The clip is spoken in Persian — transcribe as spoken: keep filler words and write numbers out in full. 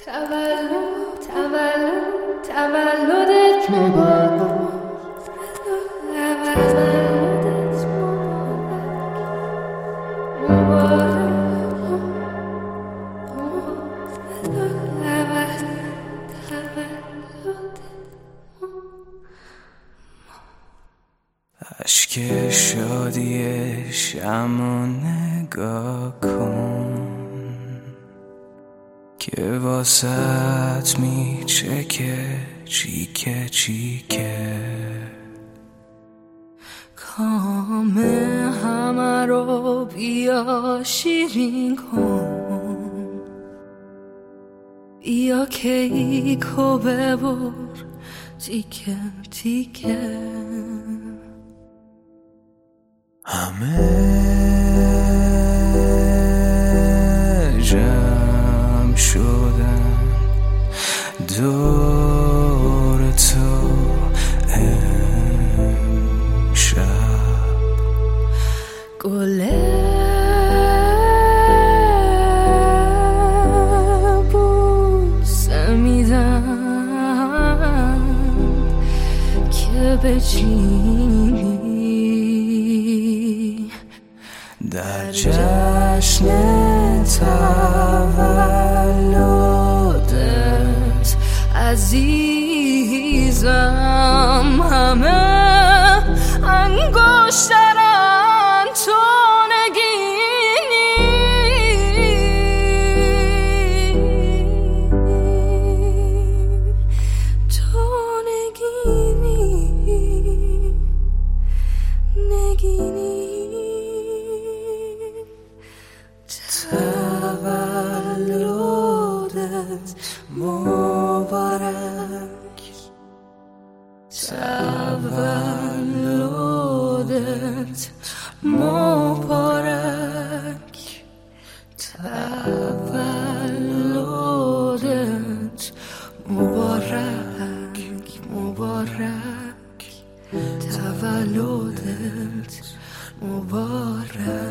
تولد تولد تولدت مبارک، تولدت مبارک، اشک شادی شمو نگاه کن که واسط میچکه چیکه چیکه، کام همه رو بیا شیرین کن، بیا کیکو ببر تیکه تیکه. همه جمع شدن دور تو امشب، گل بوسه میدن که بچینی در جشن تولدت عزیزم. همه انگشترن تو نگینی، تو نگینی نگینی. تولدت مبارک، تولدت مبارک، تولدت مبارک مبارک، تولدت مبارک.